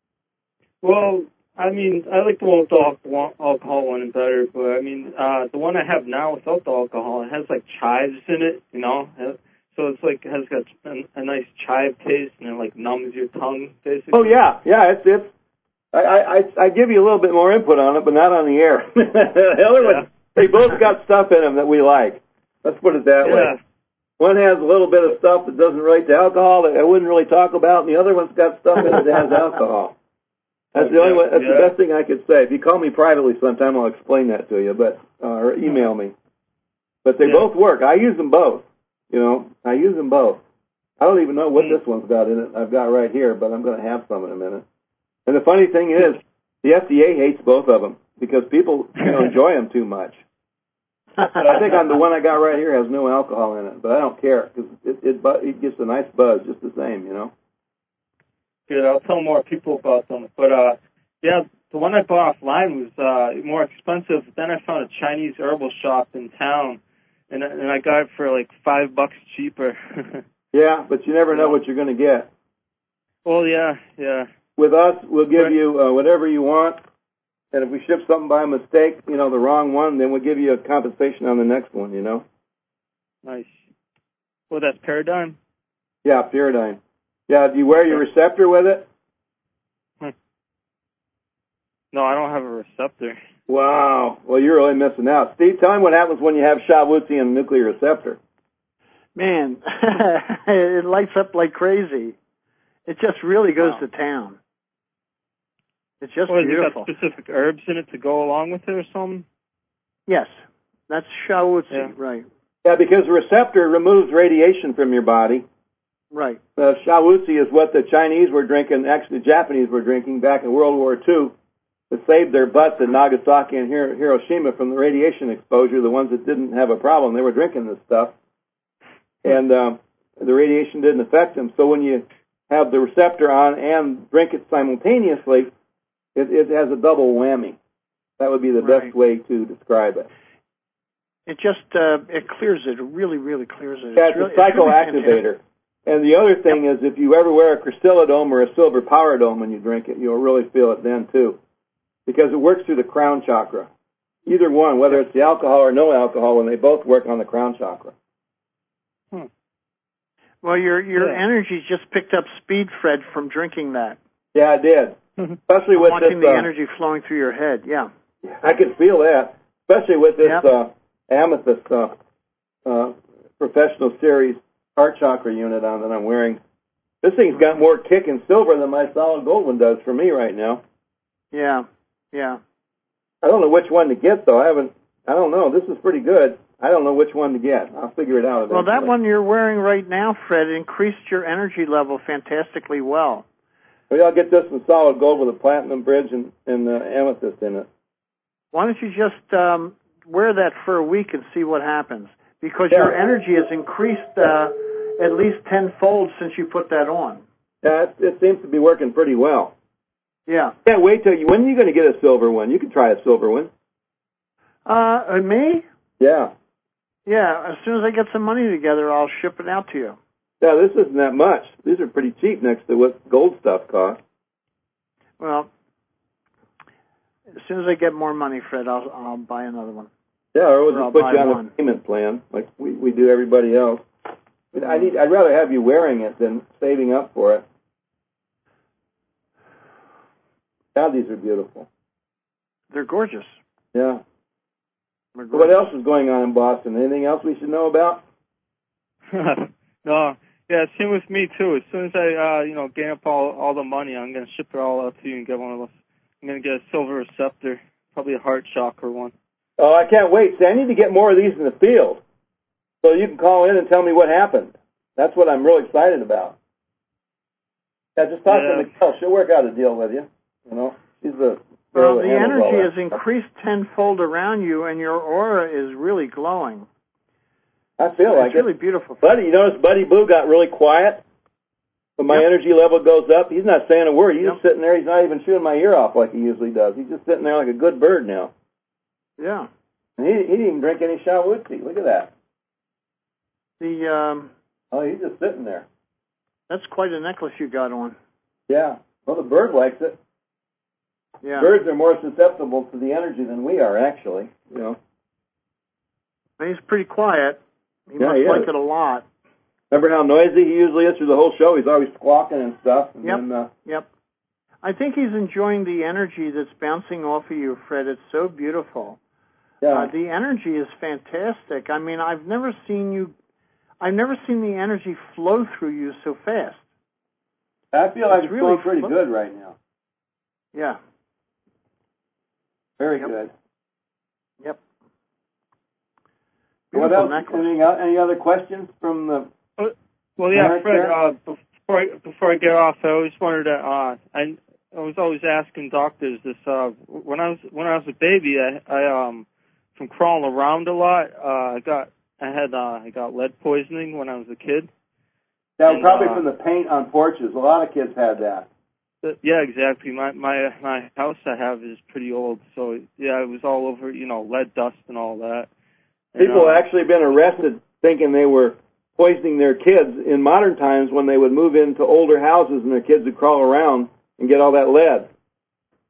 Well, I mean, I like the one with the alcohol one better, but I mean, uh, the one I have now without the alcohol, it has like chives in it, you know? So it's like, it has got a, a nice chive taste, and it like numbs your tongue, basically. Oh, yeah, yeah, it's, it's, I, I, I give you a little bit more input on it, but not on the air. The other yeah. one, they both got stuff in them that we like. Let's put it that yeah. way. One has a little bit of stuff that doesn't relate to alcohol that I wouldn't really talk about, and the other one's got stuff in it that has alcohol. That's the only way, that's yeah. the best thing I could say. If you call me privately sometime, I'll explain that to you, but uh, or email me. But they yeah. both work. I use them both. You know, I use them both. I don't even know what mm. this one's got in it. I've got right here, but I'm going to have some in a minute. And the funny thing is, the F D A hates both of them because people you know, enjoy them too much. But I think I'm the one I got right here has no alcohol in it, but I don't care because it, it it gets a nice buzz just the same, you know. Good, I'll tell more people about them. But uh, yeah, the one I bought offline was uh, more expensive. Then I found a Chinese herbal shop in town, and and I got it for like five bucks cheaper. Yeah, but you never know what you're going to get. Well, yeah, yeah. With us, we'll give but, you uh, whatever you want, And if we ship something by mistake, you know, the wrong one, then we'll give you a compensation on the next one, you know? Nice. Well, that's Paradigm? Yeah, Paradigm. Yeah, do you wear your receptor with it? Hmm. No, I don't have a receptor. Wow. Well, you're really missing out. Steve, tell me what happens when you have Shawuzi and a nuclear receptor. Man, it lights up like crazy. It just really goes Wow. to town. It's just well, beautiful. Has it got specific herbs in it to go along with it or something? Yes, that's Shawuzi, Yeah. right. Yeah, because the receptor removes radiation from your body. Right. Uh, Shawuzi is what the Chinese were drinking, actually the Japanese were drinking back in World War Two to save their butts in Nagasaki and Hiro- Hiroshima from the radiation exposure. The ones that didn't have a problem, they were drinking this stuff. And um, the radiation didn't affect them. So when you have the receptor on and drink it simultaneously, it, it has a double whammy. That would be the Right. best way to describe it. It just, uh, it clears it. It really, really clears it. Yeah, it's, it's really, a psychoactivator. It's And the other thing is, if you ever wear a Cristalidome or a Silver Powerdome when you drink it, you'll really feel it then too, because it works through the crown chakra. Either one, whether it's the alcohol or no alcohol, when they both work on the crown chakra. Hmm. Well, your your Yeah. energy just picked up speed, Fred, from drinking that. Yeah, I did. Especially with Watching this, the uh, energy flowing through your head, yeah. I could feel that, especially with this Yep. uh, Amethyst uh, uh, Professional Series Heart Chakra unit on that I'm wearing. This thing's got more kick and silver than my solid gold one does for me right now. Yeah, yeah. I don't know which one to get, though. I haven't, I don't know. This is pretty good. I don't know which one to get. I'll figure it out eventually. Well, that one you're wearing right now, Fred, increased your energy level fantastically well. Maybe I'll get this in solid gold with a platinum bridge and, and uh, amethyst in it. Why don't you just um, wear that for a week and see what happens? Because Yeah. your energy has increased uh, at least tenfold since you put that on. Yeah, it, it seems to be working pretty well. Yeah. Can't wait till you. When are you going to get a silver one? You can try a silver one. Uh, uh, me? Yeah. Yeah. As soon as I get some money together, I'll ship it out to you. Yeah, this isn't that much. These are pretty cheap next to what gold stuff costs. Well, as soon as I get more money, Fred, I'll I'll buy another one. Yeah, or we'll Or I'll just put buy you on one. a payment plan like we, we do everybody else. But I need. I'd rather have you wearing it than saving up for it. God, these are beautiful. They're gorgeous. Yeah. They're gorgeous. So what else is going on in Boston? Anything else we should know about? No. Yeah, same with me too. As soon as I, uh, you know, gain up all all the money, I'm gonna ship it all out to you and get one of those. I'm gonna get a silver receptor, probably a heart chakra one. Oh, I can't wait. See, I need to get more of these in the field, so you can call in and tell me what happened. That's what I'm really excited about. Yeah, just talk Yeah. to Nicole. She'll work out a deal with you. You know, she's the Well, girl that the handles all energy that has stuff. increased tenfold around you, and your aura is really glowing. I feel like it's it. really beautiful. Buddy, you notice Buddy Boo got really quiet? When my Yep. energy level goes up, he's not saying a word. He's Yep. just sitting there. He's not even chewing my ear off like he usually does. He's just sitting there like a good bird now. Yeah. And he, he didn't even drink any Shawuzi. Look at that. The um, Oh, he's just sitting there. that's quite a necklace you got on. Yeah. Well, the bird likes it. Yeah. Birds are more susceptible to the energy than we are, actually. You know. And he's pretty quiet. He Yeah, must he like is. it a lot. Remember how noisy he usually is through the whole show? He's always squawking and stuff. And Yep. then, uh, Yep. I think he's enjoying the energy that's bouncing off of you, Fred. It's so beautiful. yeah. Uh, the energy is fantastic. I mean, I've never seen you, I've never seen the energy flow through you so fast. I feel like it's it's really going pretty fl- good right now. Yeah. Very Yep. good. Yep. What Beautiful else? necklace. Any, any other questions from the... Well, yeah, Alright, Fred. sir. Uh, before I, before I get off, I always wanted to. Uh, I I was always asking doctors this. Uh, when I was when I was a baby, I, I um from crawling around a lot. Uh, I got I had uh, I got lead poisoning when I was a kid. Yeah, And, probably uh, from the paint on porches. A lot of kids had that. But, yeah, exactly. My my my house I have is pretty old, so yeah, it was all over. You know, lead dust and all that. And, People uh, have actually been arrested thinking they were poisoning their kids in modern times when they would move into older houses and their kids would crawl around and get all that lead.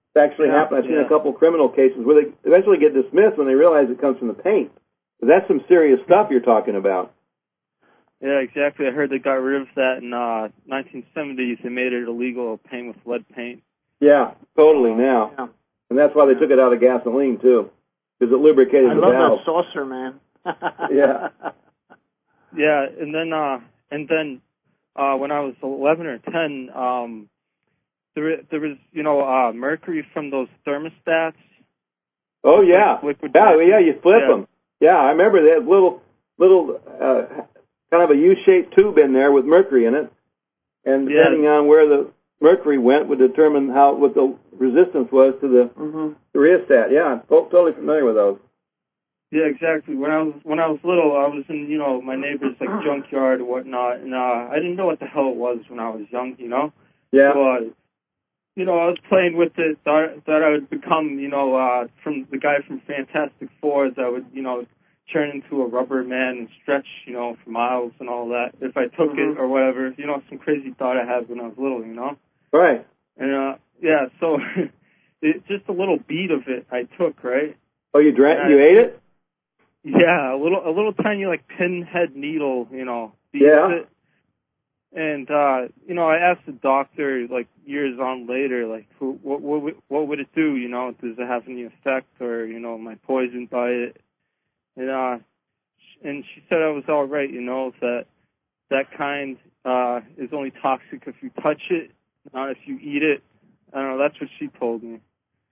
It's actually Yeah, happened. I've seen yeah. a couple criminal cases where they eventually get dismissed when they realize it comes from the paint. But that's some serious stuff you're talking about. Yeah, exactly. I heard they got rid of that in uh nineteen seventies. They made it illegal to paint with lead paint. Yeah, totally now. Yeah. And that's why they took it out of gasoline, too, because it lubricated I the love valve. that saucer, man. Yeah. Yeah, and then uh and then uh when I was eleven or ten, um there there was, you know, uh mercury from those thermostats. Oh, yeah. Like liquid yeah, mercury. yeah, you flip Yeah. them. Yeah, I remember that little, little, uh, kind of a U-shaped tube in there with mercury in it. And depending Yeah. on where the mercury went would determine how, what the resistance was to the, Mm-hmm. the rheostat. Yeah, I'm to- totally familiar with those. Yeah, exactly. When I was when I was little, I was in, you know, my neighbor's like junkyard or whatnot, and uh I didn't know what the hell it was when I was young, you know. Yeah. So, uh, you know, I was playing with it, thought thought I would become, you know, uh from the guy from Fantastic Four, that would, you know, turn into a rubber man and stretch, you know, for miles and all that if I took Mhm. it or whatever. You know, some crazy thought I had when I was little, you know. Right. And uh yeah, so it, just a little bead of it I took, right? Oh, you drank, And you I- ate it? Yeah, a little a little tiny like pinhead needle, you know, beads Yeah. it. And uh, you know, I asked the doctor like years on later, like, who, what what would- what would it do? You know, does it have any effect, or you know, am I poisoned by it? And uh, and she said I was all right. You know, that that kind uh is only toxic if you touch it, not if you eat it. I don't know. That's what she told me.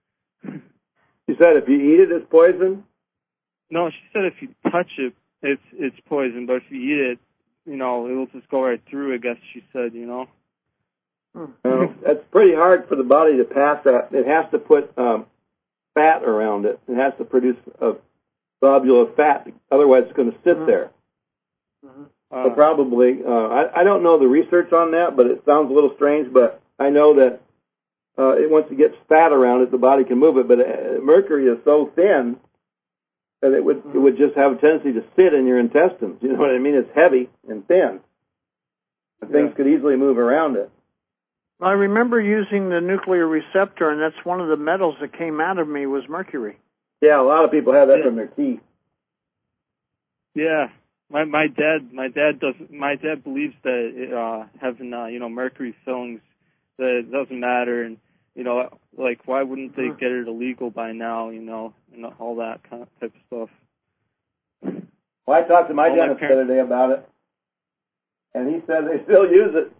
You said if you eat it, it's poison? No, she said if you touch it, it's it's poison, but if you eat it, you know, it'll just go right through, I guess she said, you know. Well, that's pretty hard for the body to pass that. It has to put um, fat around it. It has to produce a globule of fat. Otherwise, it's going to sit Mhm. there. Uh, So probably, uh, I, I don't know the research on that, but it sounds a little strange. But I know that uh, it, once it gets fat around it, the body can move it. But uh, mercury is so thin that it would it would just have a tendency to sit in your intestines. You know what I mean? It's heavy and thin. And things Yeah. could easily move around it. I remember using the nuclear receptor, and that's one of the metals that came out of me was mercury. Yeah, a lot of people have that Yeah. from their teeth. yeah. My my dad my dad does my dad believes that it, uh having uh, you know, mercury fillings, that it doesn't matter, and you know, like, why wouldn't they Mhm. get it illegal by now, you know, and all that kind of type of stuff. Well, I talked to my All my dentist the parents- other day about it, and he said they still use it.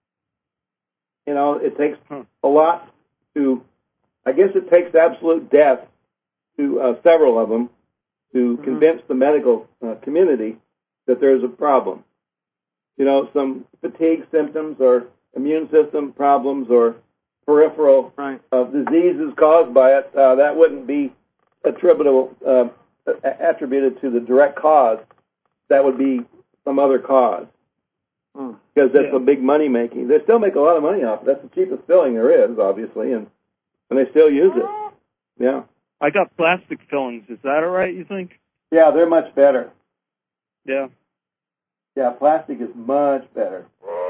You know, it takes Huh. a lot to, I guess it takes absolute death to uh, several of them to Mhm. convince the medical uh, community that there's a problem. You know, some fatigue symptoms or immune system problems or peripheral Right. uh, diseases caused by it, uh, that wouldn't be attributable, uh, a- attributed to the direct cause. That would be some other cause. Mm. Because that's Yeah. a big money making. They still make a lot of money off it. That's the cheapest filling there is, obviously, and and they still use it. Yeah. I got plastic fillings. Is that all right, you think? Yeah, they're much better. Yeah. Yeah, plastic is much better.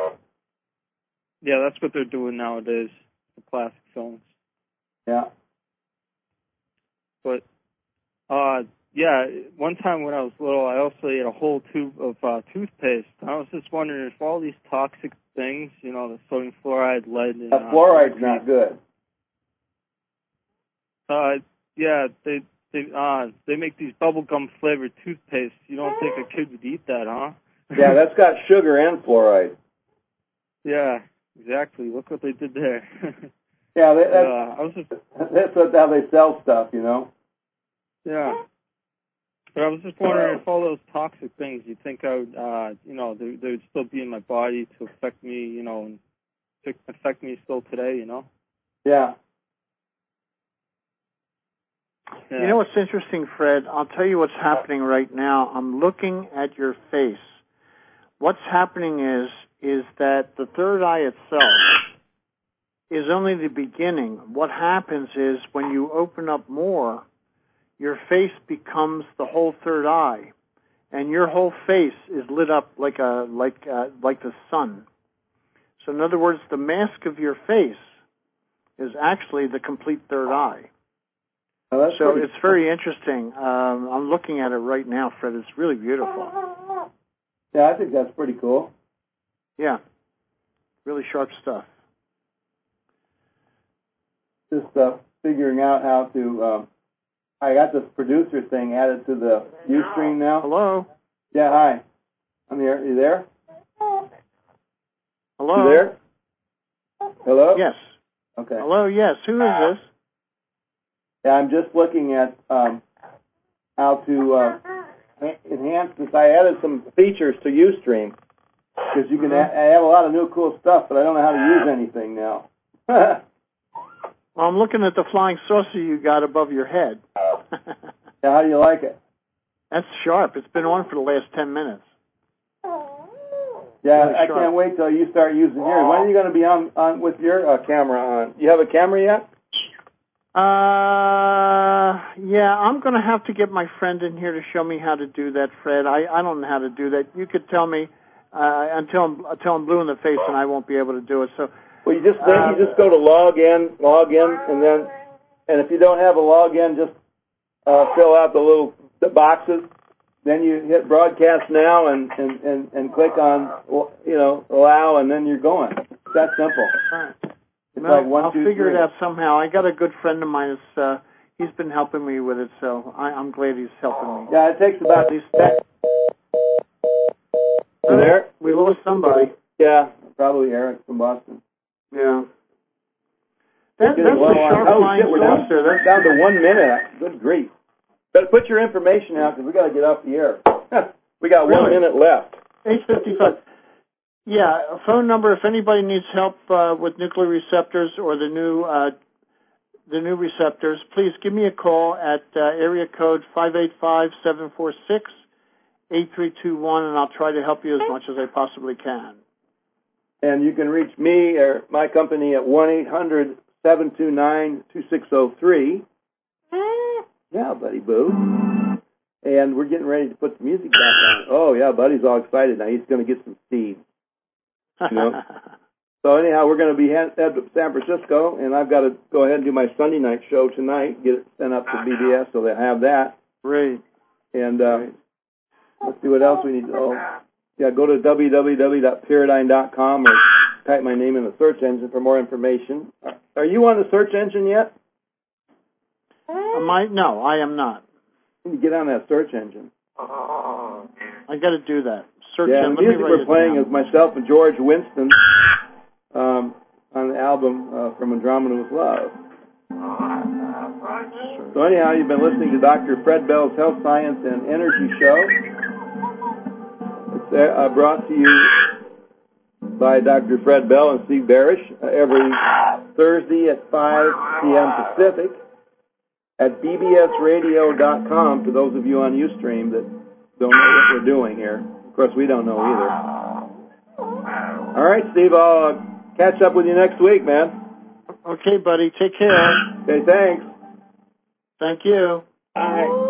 Yeah, that's what they're doing nowadays, the plastic fillings. Yeah. But, uh, yeah, one time when I was little, I also ate a whole tube of uh, toothpaste. I was just wondering if all these toxic things, you know, the sodium fluoride, lead, and Uh, uh, fluoride's not good. Uh, yeah, they they uh they make these bubblegum flavored toothpaste. You don't think a kid would eat that, huh? Yeah, that's got sugar and fluoride. Yeah, exactly. Look what they did there. Yeah, that, that's, uh, I was just that's what, how they sell stuff, you know. yeah. But I was just wondering if all those toxic things, you think I would, uh, you know, they, they would still be in my body to affect me, you know, and to affect me still today, you know? Yeah. Yeah. You know what's interesting, Fred? I'll tell you what's happening right now. I'm looking at your face. What's happening is is that the third eye itself is only the beginning. What happens is when you open up more, your face becomes the whole third eye, and your whole face is lit up like a like uh, like the sun. So in other words, the mask of your face is actually the complete third eye. Oh, that's so pretty it's very interesting. Um, I'm looking at it right now, Fred. It's really beautiful. Yeah, I think that's pretty cool. Yeah, really sharp stuff. Just uh, figuring out how to. Um, I got this producer thing added to the Ustream now. Hello. Yeah, hi. I'm here. You there? Hello. You there? Hello. Yes. Okay. Hello. Yes. Who is this? Yeah, I'm just looking at um, how to uh, enhance this. I added some features to Ustream because you can. Mm-hmm. A- I have a lot of new cool stuff, but I don't know how to use anything now. Well, I'm looking at the flying saucer you got above your head. Yeah, how do you like it? That's sharp. It's been on for the last ten minutes. Yeah, really I sharp. can't wait till you start using yours. When are you going to be on, on with your uh, camera on? You have a camera yet? Uh, yeah, I'm going to have to get my friend in here to show me how to do that, Fred. I, I don't know how to do that. You could tell me uh, until I'm until I'm blue in the face, and I won't be able to do it. So, well, you just then uh, you just go to log in, log in, and then and if you don't have a login, just uh, fill out the little the boxes. Then you hit broadcast now and, and, and, and click on you know allow, and then you're going. It's that simple. All right. It's well, like one, I'll two, figure three. it out somehow. I got a good friend of mine. That's, uh, he's been helping me with it, so I, I'm glad he's helping me. Yeah, it takes about at least that. You there? We lost somebody. Yeah, probably Eric from Boston. Yeah. That, that's well a sharp oh, flying shit, we're down, saucer. That's down to one minute. Good grief. Better put your information out because we got to get off the air. We got really? one minute left. eight fifty-five. Yeah, a phone number if anybody needs help uh, with nuclear receptors or the new uh, the new receptors, please give me a call at uh, area code five eight five, seven four six, eight three two one, and I'll try to help you as much as I possibly can. And you can reach me or my company at one eight hundred, seven two nine, two six zero three. Yeah, buddy boo. And we're getting ready to put the music back on. Oh, yeah, buddy's all excited now. He's going to get some steam. You know? So anyhow, we're going to be headed to San Francisco, and I've got to go ahead and do my Sunday night show tonight, get it sent up to B B S so they have that. Great. And uh, let's see what else we need to know. Yeah, go to w w w dot pyridine dot com or type my name in the search engine for more information. Are you on the search engine yet? Am I? No, I am not. You need to get on that search engine. I got to do that. Search yeah, engine. the music we're playing is myself and George Winston um, on the album uh, From Andromeda with Love. So anyhow, you've been listening to Doctor Fred Bell's Health, Science, and Energy Show. It's uh, brought to you by Doctor Fred Bell and Steve Barish uh, every Thursday at five p.m. Pacific at b b s radio dot com for those of you on Ustream that don't know what we're doing here. Of course, we don't know either. All right, Steve, I'll uh, catch up with you next week, man. Okay, buddy. Take care. Okay, thanks. Thank you. All right.